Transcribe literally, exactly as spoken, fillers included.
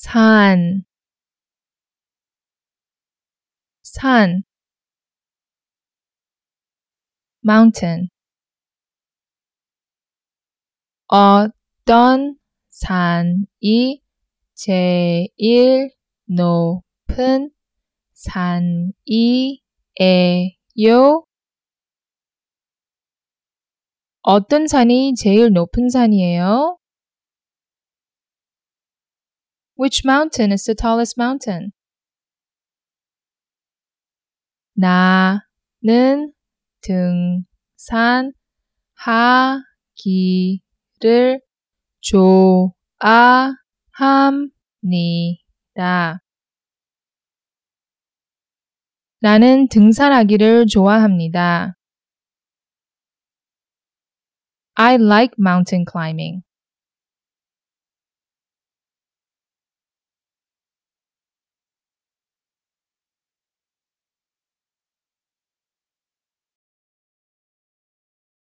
산, 산, mountain. 어떤 산이 제일 높은 산이에요? 어떤 산이 제일 높은 산이에요? Which mountain is the tallest mountain? 나는 등산하기를 좋아합니다. 나는 등산하기를 좋아합니다. I like mountain climbing.